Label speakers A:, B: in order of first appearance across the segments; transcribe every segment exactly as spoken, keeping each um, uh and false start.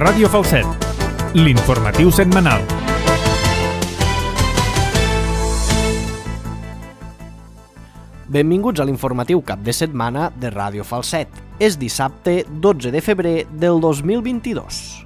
A: Ràdio Falset, l'informatiu setmanal.
B: Benvinguts a l'informatiu cap de setmana de Ràdio Falset. És dissabte dotze de febrer del dos mil vint-i-dos.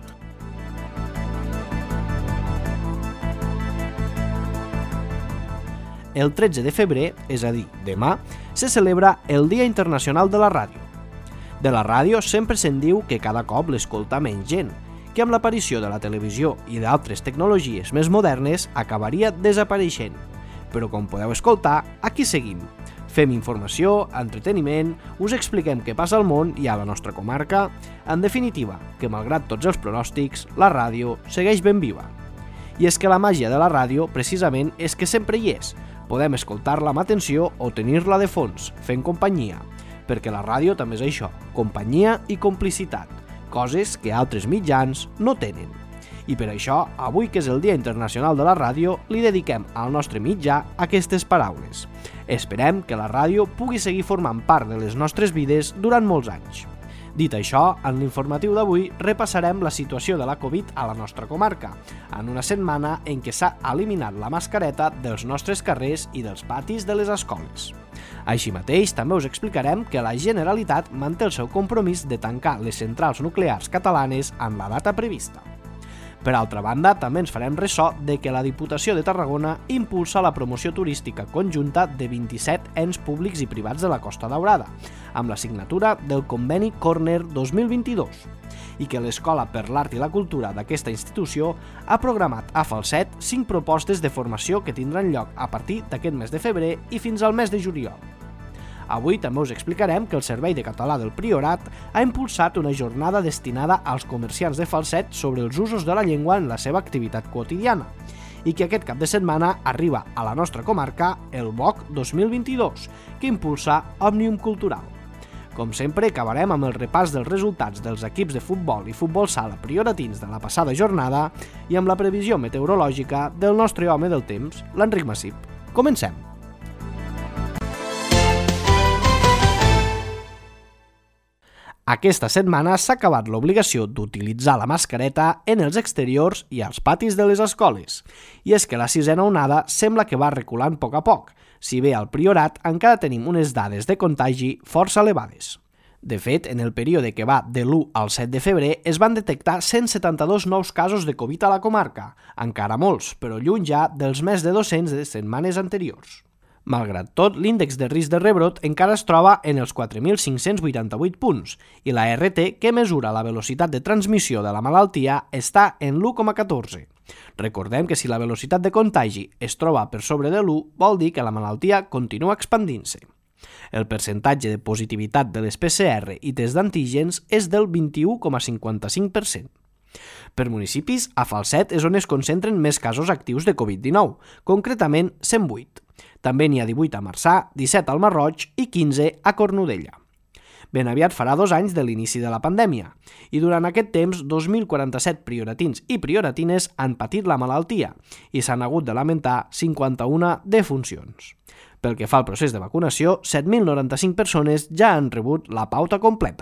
B: El tretze de febrer, és a dir, demà, se celebra el Dia Internacional de la Ràdio. De la ràdio sempre se'n diu que cada cop l'escolta menys gent, que amb l'aparició de la televisió i d'altres tecnologies més modernes acabaria desapareixent. Però com podeu escoltar, aquí seguim. Fem informació, entreteniment, us expliquem què passa al món i a la nostra comarca. En definitiva, que malgrat tots els pronòstics, la ràdio segueix ben viva. I és que la màgia de la ràdio, precisament, és que sempre hi és. Podem escoltar-la amb atenció o tenir-la de fons, fent companyia. Perquè la ràdio també és això, companyia i complicitat, coses que altres mitjans no tenen. I per això, avui que és el Dia Internacional de la Ràdio, li dediquem al nostre mitjà aquestes paraules. Esperem que la ràdio pugui seguir formant part de les nostres vides durant molts anys. Dit això, en l'informatiu d'avui repassarem la situació de la Covid a la nostra comarca, en una setmana en què s'ha eliminat la mascareta dels nostres carrers i dels patis de les escoles. Així mateix, també us explicarem que la Generalitat manté el seu compromís de tancar les centrals nuclears catalanes en la data prevista. Per altra banda, també ens farem ressò de que la Diputació de Tarragona impulsa la promoció turística conjunta de vint-i-set ens públics i privats de la Costa Daurada, amb la signatura del conveni Corner dos mil vint-i-dos, i que l'Escola per l'Art i la Cultura d'aquesta institució ha programat a Falset cinc propostes de formació que tindran lloc a partir d'aquest mes de febrer i fins al mes de juliol. Avui també us explicarem que el Servei de Català del Priorat ha impulsat una jornada destinada als comerciants de Falset sobre els usos de la llengua en la seva activitat quotidiana i que aquest cap de setmana arriba a la nostra comarca el B O C dos mil vint-i-dos, que impulsa Òmnium Cultural. Com sempre, acabarem amb el repàs dels resultats dels equips de futbol i futbol sala prioratins de la passada jornada i amb la previsió meteorològica del nostre home del temps, l'Enric Massip. Comencem! Aquesta setmana s'ha acabat l'obligació d'utilitzar la mascareta en els exteriors i als patis de les escoles. I és que la sisena onada sembla que va reculant a poc a poc, si bé al Priorat encara tenim unes dades de contagi força elevades. De fet, en el període que va de l'u al set de febrer es van detectar cent setanta-dos nous casos de Covid a la comarca, encara molts, però lluny ja dels més de dos-cents de setmanes anteriors. Malgrat tot, l'índex de risc de rebrot encara es troba en els quatre mil cinc-cents vuitanta-vuit punts i la R T, que mesura la velocitat de transmissió de la malaltia, està en l'u coma catorze. Recordem que si la velocitat de contagi es troba per sobre de l'u, vol dir que la malaltia continua expandint-se. El percentatge de positivitat de les P C R i test d'antígens és del vint-i-u coma cinquanta-cinc per cent. Per municipis, a Falset és on es concentren més casos actius de Covid dinou, concretament cent vuit. També n'hi ha divuit a Marçà, disset al Masroig i quinze a Cornudella. Ben aviat farà dos anys de l'inici de la pandèmia i durant aquest temps dos mil quaranta-set prioratins i prioratines han patit la malaltia i s'han hagut de lamentar cinquanta-una defuncions. Pel que fa al procés de vacunació, set mil noranta-cinc persones ja han rebut la pauta completa.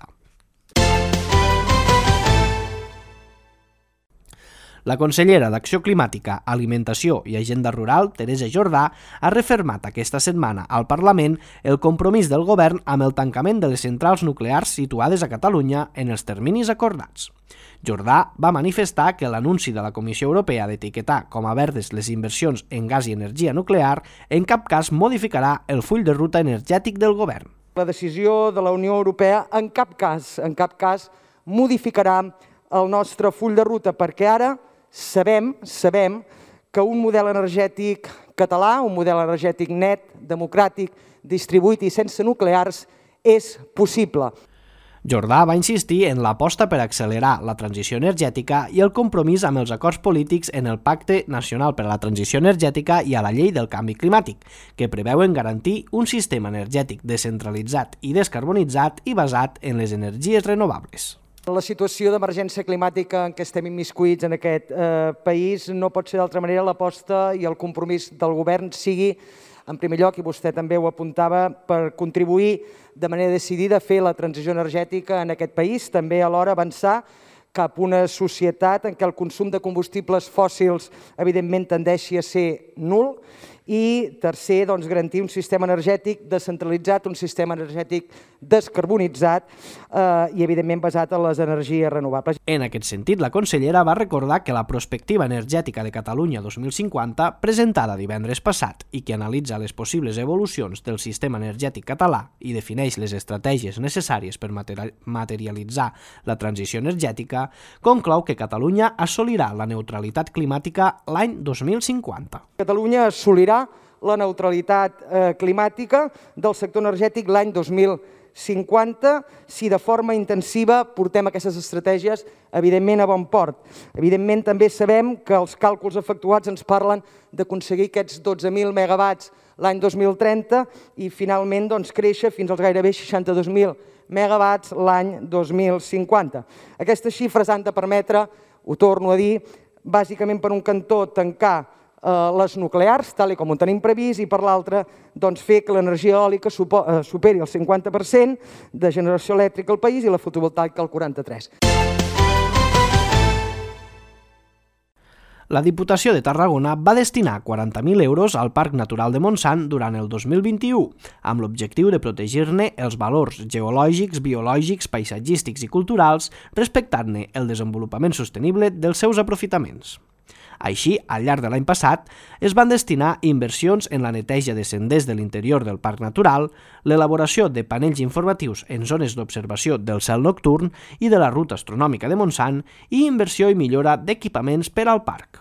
B: La consellera d'Acció Climàtica, Alimentació i Agenda Rural, Teresa Jordà, ha refermat aquesta setmana al Parlament el compromís del govern amb el tancament de les centrals nuclears situades a Catalunya en els terminis acordats. Jordà va manifestar que l'anunci de la Comissió Europea d'etiquetar com a verdes les inversions en gas i energia nuclear en cap cas modificarà el full de ruta energètic del govern.
C: La decisió de la Unió Europea en cap cas, en cap cas modificarà el nostre full de ruta, perquè ara Sabem, sabem que un model energètic català, un model energètic net, democràtic, distribuït i sense nuclears és possible.
B: Jordà va insistir en l'aposta per accelerar la transició energètica i el compromís amb els acords polítics en el Pacte Nacional per a la Transició Energètica i a la Llei del Canvi Climàtic, que preveuen garantir un sistema energètic descentralitzat i descarbonitzat i basat en les energies renovables.
C: La situació d'emergència climàtica en què estem immiscuïts en aquest eh, país no pot ser d'altra manera l'aposta i el compromís del govern sigui, en primer lloc, i vostè també ho apuntava, per contribuir de manera decidida a fer la transició energètica en aquest país, també alhora avançar cap a una societat en què el consum de combustibles fòssils evidentment tendeixi a ser nul, i tercer, doncs, garantir un sistema energètic descentralitzat, un sistema energètic descarbonitzat eh, i evidentment basat en les energies renovables.
B: En aquest sentit, la consellera va recordar que la Prospectiva Energètica de Catalunya dos mil cinquanta, presentada divendres passat i que analitza les possibles evolucions del sistema energètic català i defineix les estratègies necessàries per materialitzar la transició energètica, conclou que Catalunya assolirà la neutralitat climàtica l'any dos mil cinquanta.
C: Catalunya assolirà la neutralitat eh, climàtica del sector energètic l'any dos mil cinquanta si de forma intensiva portem aquestes estratègies, evidentment, a bon port. Evidentment, també sabem que els càlculs efectuats ens parlen d'aconseguir aquests dotze mil megawatts l'any dos mil trenta i finalment doncs, créixer fins als gairebé seixanta-dos mil megawatts l'any dos mil cinquanta. Aquestes xifres han de permetre, ho torno a dir, bàsicament per un cantó tancar les nuclears, tal com ho tenim previst, i per l'altre fer que l'energia eòlica superi el cinquanta per cent de generació elèctrica al país i la fotovoltaica el quaranta-tres per cent.
B: La Diputació de Tarragona va destinar quaranta mil euros al Parc Natural de Montsant durant el dos mil vint-i-u, amb l'objectiu de protegir-ne els valors geològics, biològics, paisatgístics i culturals, respectant-ne el desenvolupament sostenible dels seus aprofitaments. Així, al llarg de l'any passat, es van destinar inversions en la neteja de senders de l'interior del Parc Natural, l'elaboració de panells informatius en zones d'observació del cel nocturn i de la ruta astronòmica de Montsant i inversió i millora d'equipaments per al parc.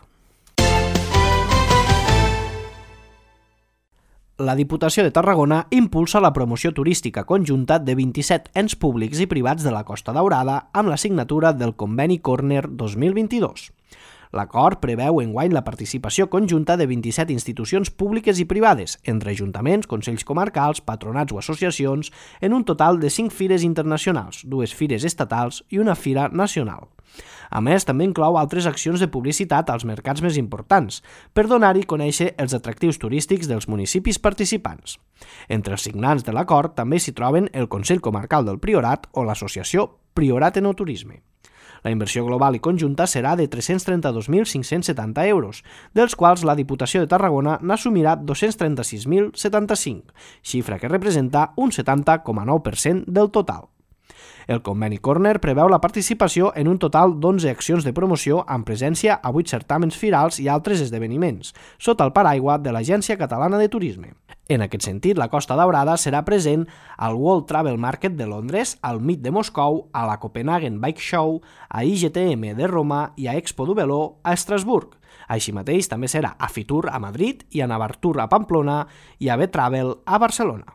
B: La Diputació de Tarragona impulsa la promoció turística conjunta de vint-i-set ens públics i privats de la Costa Daurada amb la signatura del Conveni Corner dos mil vint-i-dos. L'acord preveu enguany la participació conjunta de vint-i-set institucions públiques i privades, entre ajuntaments, consells comarcals, patronats o associacions, en un total de cinc fires internacionals, dues fires estatals i una fira nacional. A més, també inclou altres accions de publicitat als mercats més importants, per donar-hi a conèixer els atractius turístics dels municipis participants. Entre els signants de l'acord també s'hi troben el Consell Comarcal del Priorat o l'associació Priorat Enoturisme. La inversió global i conjunta serà de tres-cents trenta-dos mil cinc-cents setanta euros, dels quals la Diputació de Tarragona n'assumirà dos-cents trenta-sis mil setanta-cinc, xifra que representa un setanta coma nou per cent del total. El Conveni Corner preveu la participació en un total d'onze accions de promoció amb presència a vuit certàmens firals i altres esdeveniments, sota el paraigua de l'Agència Catalana de Turisme. En aquest sentit, la Costa Daurada serà present al World Travel Market de Londres, al M I T de Moscou, a la Copenhagen Bike Show, a I G T M de Roma i a Expo Duveló a Estrasburg. Així mateix també serà a Fitur a Madrid i a Navartur a Pamplona i a B-Travel a Barcelona.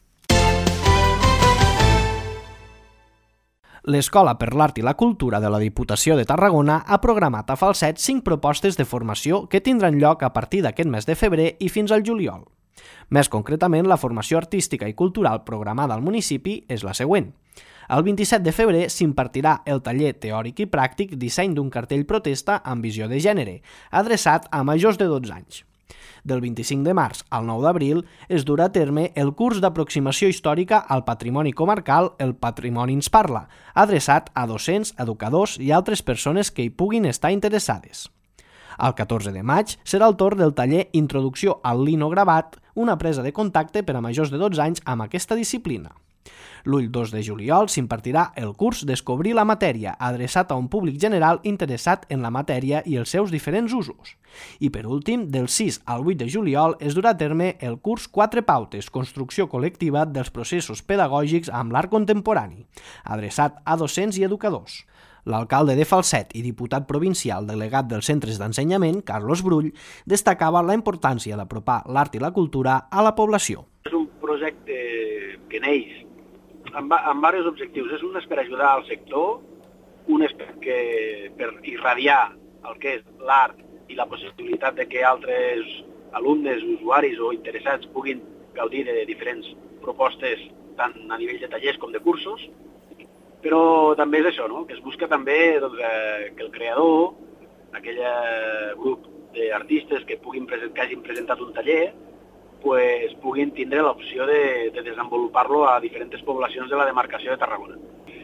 B: L'Escola per l'Art i la Cultura de la Diputació de Tarragona ha programat a Falset cinc propostes de formació que tindran lloc a partir d'aquest mes de febrer i fins al juliol. Més concretament, la formació artística i cultural programada al municipi és la següent. El vint-i-set de febrer s'impartirà el taller teòric i pràctic Disseny d'un cartell protesta amb visió de gènere, adreçat a majors de dotze anys. Del vint-i-cinc de març al nou d'abril es durà a terme el curs d'aproximació històrica al patrimoni comarcal El Patrimoni ens parla, adreçat a docents, educadors i altres persones que hi puguin estar interessades. El catorze de maig serà el torn del taller Introducció al linogravat, una presa de contacte per a majors de dotze anys amb aquesta disciplina. L'ull dos de juliol s'impartirà el curs Descobrir la matèria, adreçat a un públic general interessat en la matèria i els seus diferents usos. I per últim, del sis al vuit de juliol es durà a terme el curs Quatre pautes, construcció col·lectiva dels processos pedagògics amb l'art contemporani, adreçat a docents i educadors. L'alcalde de Falset i diputat provincial delegat dels centres d'ensenyament, Carlos Brull, destacava la importància d'apropar l'art i la cultura a la població.
D: És un projecte que neix amb, amb diversos objectius. És un és per ajudar al sector, un és perquè, per irradiar el que és l'art i la possibilitat de que altres alumnes, usuaris o interessats puguin gaudir de diferents propostes tant a nivell de tallers com de cursos, però també és això, no? Que es busca també doncs, eh, que el creador, aquell grup d'artistes que, puguin present, que hagin presentat un taller, pues, puguin tindre l'opció de, de desenvolupar-lo a diferents poblacions de la demarcació de Tarragona.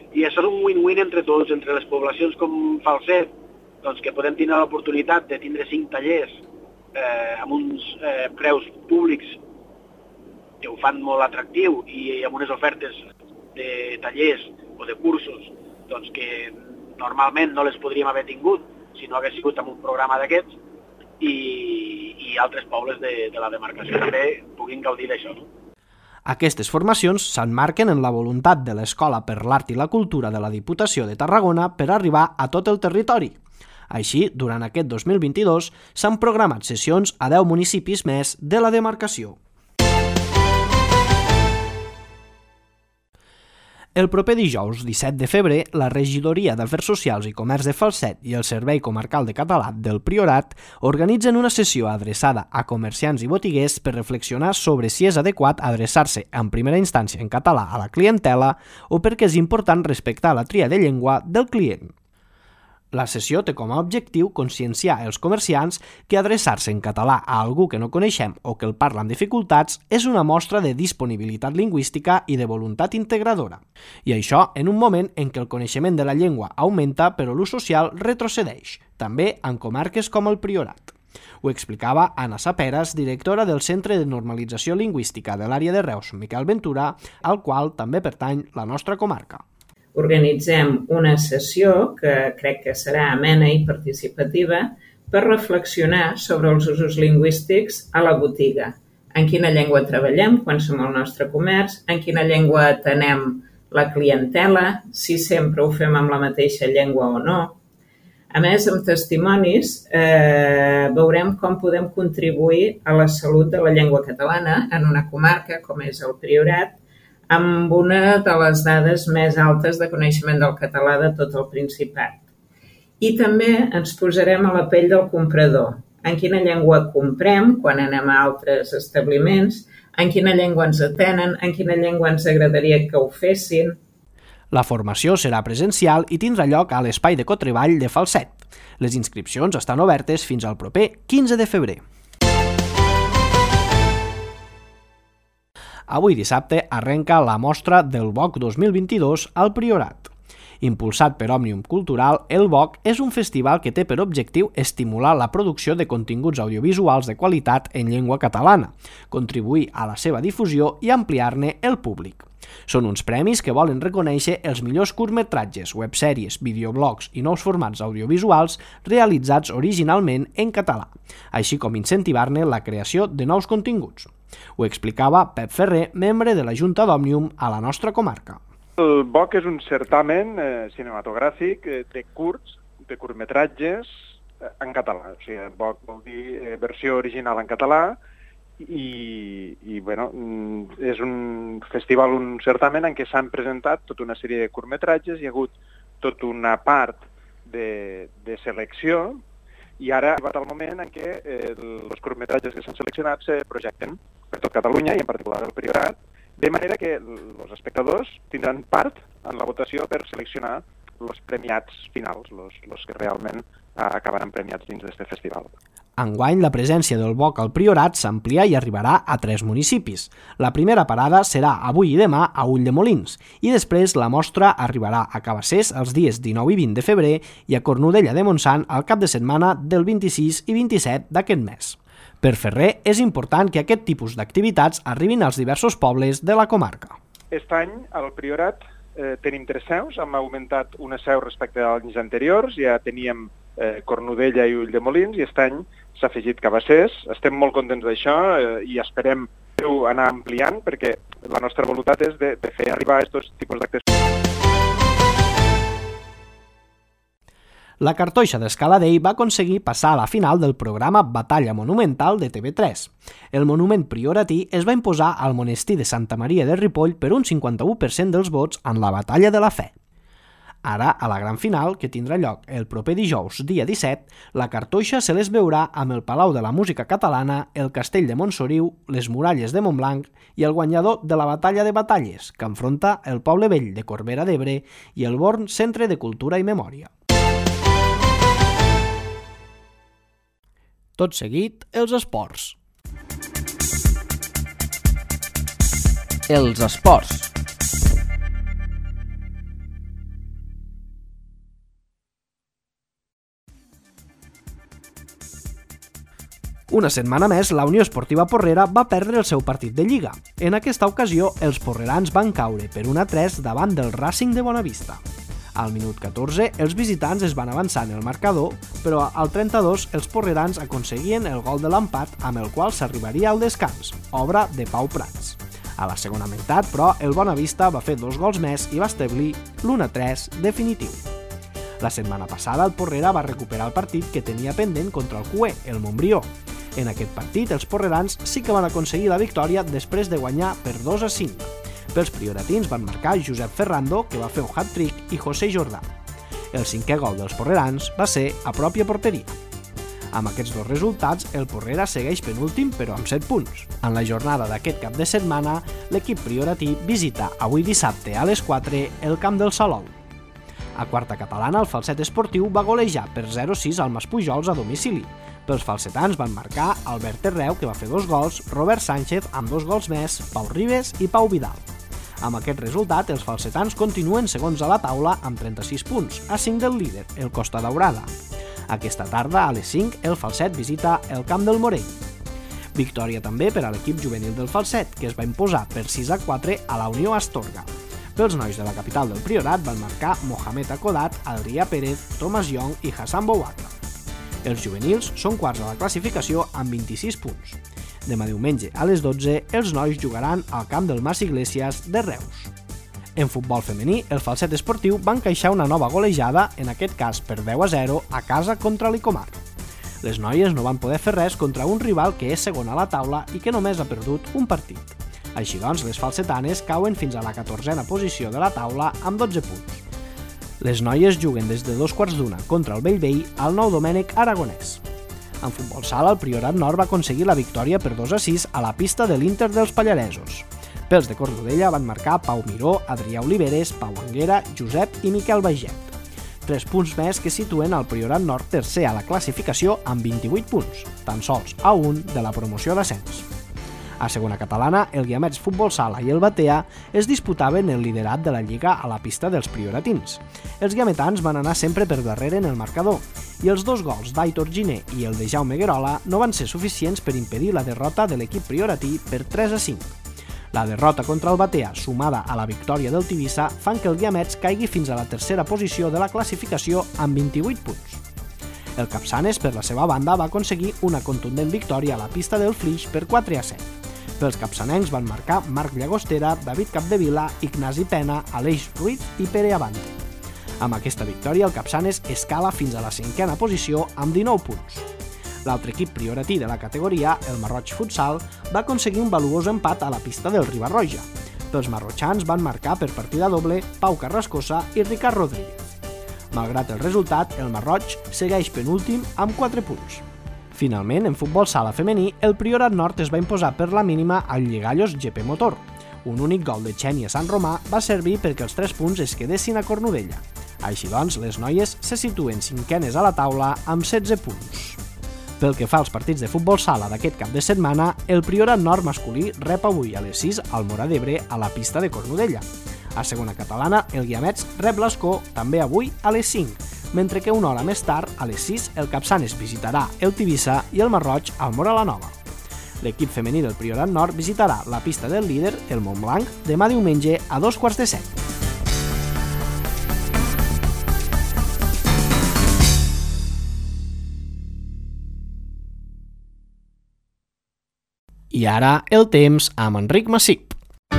D: I això és un win-win entre tots, entre les poblacions com Falset, doncs, que podem tenir l'oportunitat de tindre cinc tallers eh, amb uns eh, preus públics que ho fan molt atractiu i amb unes ofertes de tallers o de cursos doncs, que normalment no les podríem haver tingut si no hagués sigut amb un programa d'aquests i, i altres pobles de, de la demarcació també puguin gaudir d'això. No?
B: Aquestes formacions s'emmarquen en la voluntat de l'Escola per l'Art i la Cultura de la Diputació de Tarragona per arribar a tot el territori. Així, durant aquest dos mil vint-i-dos s'han programat sessions a deu municipis més de la demarcació. El proper dijous disset de febrer, la Regidoria d'Afers Socials i Comerç de Falset i el Servei Comarcal de Català del Priorat organitzen una sessió adreçada a comerciants i botiguers per reflexionar sobre si és adequat adreçar-se en primera instància en català a la clientela o perquè és important respectar la tria de llengua del client. La sessió té com a objectiu conscienciar els comerciants que adreçar-se en català a algú que no coneixem o que el parla amb dificultats és una mostra de disponibilitat lingüística i de voluntat integradora. I això en un moment en què el coneixement de la llengua augmenta però l'ús social retrocedeix, també en comarques com el Priorat. Ho explicava Anna Saperas, directora del Centre de Normalització Lingüística de l'àrea de Reus, Miquel Ventura, al qual també pertany la nostra comarca.
E: Organitzem una sessió que crec que serà amena i participativa per reflexionar sobre els usos lingüístics a la botiga. En quina llengua treballem quan som al nostre comerç, en quina llengua atenem la clientela, si sempre ho fem amb la mateixa llengua o no. A més, amb testimonis eh, veurem com podem contribuir a la salut de la llengua catalana en una comarca com és el Priorat, amb una de les dades més altes de coneixement del català de tot el Principat. I també ens posarem a la pell del comprador. En quina llengua comprem quan anem a altres establiments, en quina llengua ens atenen, en quina llengua ens agradaria que ho fessin.
B: La formació serà presencial i tindrà lloc a l'Espai de Cotreball de Falset. Les inscripcions estan obertes fins al proper quinze de febrer. Avui dissabte arrenca la mostra del B O C dos mil vint-i-dos al Priorat. Impulsat per Òmnium Cultural, el B O C és un festival que té per objectiu estimular la producció de continguts audiovisuals de qualitat en llengua catalana, contribuir a la seva difusió i ampliar-ne el públic. Són uns premis que volen reconèixer els millors curtmetratges, websèries, videoblogs i nous formats audiovisuals realitzats originalment en català, així com incentivar-ne la creació de nous continguts. Ho explicava Pep Ferrer, membre de la Junta d'Òmnium a la nostra comarca.
F: El B O C és un certamen eh, cinematogràfic eh, de curts, de curtmetratges eh, en català. O sigui, B O C vol dir eh, versió original en català i, i bueno, és un festival, un certamen en què s'han presentat tota una sèrie de curtmetratges, hi ha hagut tota una part de, de selecció i ara ha arribat el moment en què eh, els curtmetratges que s'han seleccionat se projecten per tot Catalunya i en particular el Priorat, de manera que els espectadors tindran part en la votació per seleccionar els premiats finals, els que realment acabaran premiats dins d'aquest festival.
B: Enguany, la presència del B O C al Priorat s'amplia i arribarà a tres municipis. La primera parada serà avui i demà a Ulldemolins i després la mostra arribarà a Cabassers els dies dinou i vint de febrer i a Cornudella de Montsant al cap de setmana del vint-i-sis i vint-i-set d'aquest mes. Per Ferrer, és important que aquest tipus d'activitats arribin als diversos pobles de la comarca.
F: Aquest any, al Priorat, eh, tenim tres seus, hem augmentat una seu respecte als anys anteriors, ja teníem eh, Cornudella i Ulldemolins, i aquest any s'ha afegit Cabassers. Estem molt contents d'això eh, i esperem anar ampliant, perquè la nostra voluntat és de, de fer arribar a aquests tipus d'actes.
B: La Cartoixa d'Escaladei va aconseguir passar a la final del programa Batalla Monumental de T V tres. El monument prioratí es va imposar al monestir de Santa Maria de Ripoll per un cinquanta-u per cent dels vots en la Batalla de la Fe. Ara, a la gran final, que tindrà lloc el proper dijous, dia disset, la Cartoixa se les veurà amb el Palau de la Música Catalana, el Castell de Montsoriu, les Muralles de Montblanc i el guanyador de la Batalla de Batalles, que enfronta el Poble Vell de Corbera d'Ebre i el Born Centre de Cultura i Memòria. Tot seguit, els esports.
G: Els esports.
B: Una setmana més, la Unió Esportiva Porrera va perdre el seu partit de Lliga. En aquesta ocasió, els porrerans van caure per un a tres davant del Racing de Bonavista. Al minut catorze, els visitants es van avançar en el marcador, però al trenta-dos els porrerans aconseguien el gol de l'empat amb el qual s'arribaria al descans, obra de Pau Prats. A la segona meitat, però, el Bonavista va fer dos gols més i va establir l'u a tres definitiu. La setmana passada, el Porrera va recuperar el partit que tenia pendent contra el Cué, el Montbrió. En aquest partit, els porrerans sí que van aconseguir la victòria després de guanyar per dos a cinc. Pels prioratins van marcar Josep Ferrando, que va fer un hat-trick, i José Jordà. El cinquè gol dels porrerans va ser a pròpia porteria. Amb aquests dos resultats, el Porrera segueix penúltim, però amb set punts. En la jornada d'aquest cap de setmana, l'equip prioratí visita avui dissabte a les quatre el camp del Salou. A quarta catalana, el Falset Esportiu va golejar per zero a sis al Maspujols a domicili. Pels falsetans van marcar Albert Terreu, que va fer dos gols, Robert Sánchez amb dos gols més, Pau Ribes i Pau Vidal. Amb aquest resultat, els falsetans continuen segons a la taula amb trenta-sis punts, a cinc del líder, el Costa Daurada. Aquesta tarda, a les cinc, el Falset visita el Camp del Morell. Victòria també per a l'equip juvenil del Falset, que es va imposar per sis a quatre a la Unió Astorga. Pels nois de la capital del Priorat van marcar Mohamed Akodat, Adrià Pérez, Thomas Young i Hassan Bouakra. Els juvenils són quarts a la classificació amb vint-i-sis punts. Demà diumenge a les dotze, els nois jugaran al camp del Mas Iglesias de Reus. En futbol femení, el Falset Esportiu va encaixar una nova golejada, en aquest cas per deu a zero, a casa contra l'Icomar. Les noies no van poder fer res contra un rival que és segon a la taula i que només ha perdut un partit. Així doncs, les falsetanes cauen fins a la catorzena posició de la taula amb dotze punts. Les noies juguen des de dos quarts d'una contra el Bellvei al Nou Domènec Aragonès. En futbol sala, el Priorat Nord va aconseguir la victòria per dos a sis a la pista de l'Inter dels Pallaresos. Pels de Cornudella van marcar Pau Miró, Adrià Oliveres, Pau Anguera, Josep i Miquel Baiget. Tres punts més que situen el Priorat Nord tercer a la classificació amb vint-i-vuit punts, tan sols a un de la promoció d'ascens. A segona catalana, el Guiamets Futbol Sala i el Batea es disputaven el liderat de la Lliga a la pista dels prioratins. Els guiametans van anar sempre per darrere en el marcador, i els dos gols d'Aitor Giner i el de Jaume Guerola no van ser suficients per impedir la derrota de l'equip prioratí per tres a cinc. La derrota contra el Batea, sumada a la victòria del Tivissa, fan que el Guiamets caigui fins a la tercera posició de la classificació amb vint-i-vuit punts. El Capçanes, per la seva banda, va aconseguir una contundent victòria a la pista del Flix per quatre a set. Pels capçanencs van marcar Marc Llagostera, David Capdevila, Ignasi Pena, Aleix Ruiz i Pere Abante. Amb aquesta victòria, el Capçanes escala fins a la cinquena posició amb dinou punts. L'altre equip prioratí de la categoria, el Marroig Futsal, va aconseguir un valuós empat a la pista del Ribarroja. Pels marrotxans van marcar per partida doble Pau Carrascosa i Ricard Rodríguez. Malgrat el resultat, el Marroig segueix penúltim amb quatre punts. Finalment, en futbol sala femení, el Priorat Nord es va imposar per la mínima al Llegallos G P Motor. Un únic gol de Xènia Sant Romà va servir perquè els tres punts es quedessin a Cornudella. Així doncs, les noies se situen cinquenes a la taula amb setze punts. Pel que fa als partits de futbol sala d'aquest cap de setmana, el Priorat Nord masculí rep avui a les sis al Móra d'Ebre a la pista de Cornudella. A segona catalana, el Guiamets rep l'Escó també avui a les cinc, mentre que una hora més tard, a les sis, el Capçanes visitarà el Tivissa i el Marroig al Móra la Nova. L'equip femení del Priorat Nord visitarà la pista del líder, el Montblanc, demà diumenge a dos quarts de set. I ara el temps amb Enric Massip.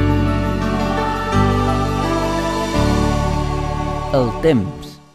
G: El temps.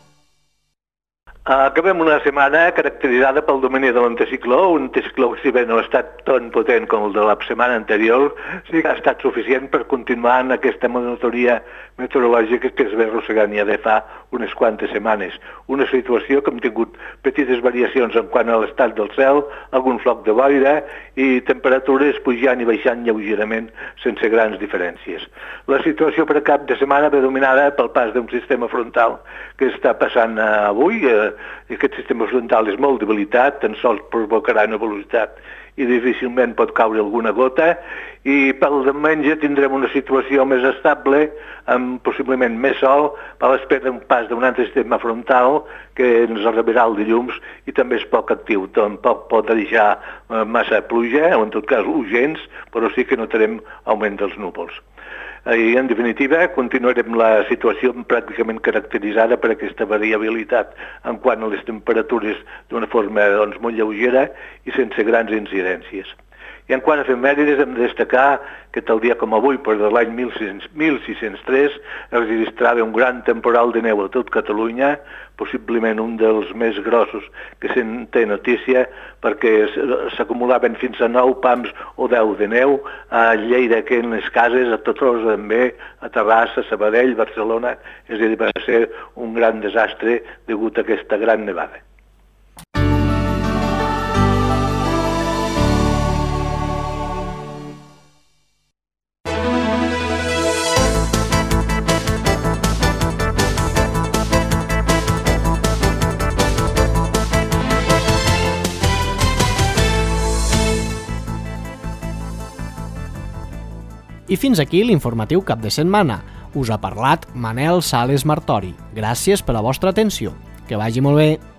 H: Acabem una setmana caracteritzada pel domini de l'anticicló, un anticicló que si bé no ha estat tan potent com el de la setmana anterior, sí que ha estat suficient per continuar en aquesta monotonia meteorològica que es ve arrossegant ja de fa unes quantes setmanes. Una situació que hem tingut petites variacions en quant a l'estat del cel, algun floc de boira i temperatures pujant i baixant lleugerament sense grans diferències. La situació per cap de setmana ve dominada pel pas d'un sistema frontal que està passant avui. Aquest sistema frontal és molt debilitat, tan sols provocarà una velocitat i difícilment pot caure alguna gota, i pel diumenge tindrem una situació més estable, amb possiblement més sol, a l'espera d'un pas d'un altre sistema frontal que ens arribarà el dilluns i també és poc actiu. Tampoc pot deixar massa pluja, o en tot cas urgents, però sí que notarem augment dels núvols. I, en definitiva, continuarem la situació pràcticament caracteritzada per aquesta variabilitat en quant a les temperatures d'una forma doncs, molt lleugera i sense grans incidències. I en quant a efemèrides, hem de destacar que tal dia com avui, per l'any mil sis-cents tres, es registrava un gran temporal de neu a tot Catalunya, possiblement un dels més grossos que se'n té notícia, perquè s'acumulaven fins a nou pams o deu de neu a Lleida, que en les cases, a Tortosa també, a Terrassa, Sabadell, Barcelona, és a dir, va ser un gran desastre degut a aquesta gran nevada.
B: I fins aquí l'informatiu cap de setmana. Us ha parlat Manel Sales Martori. Gràcies per la vostra atenció. Que vagi molt bé.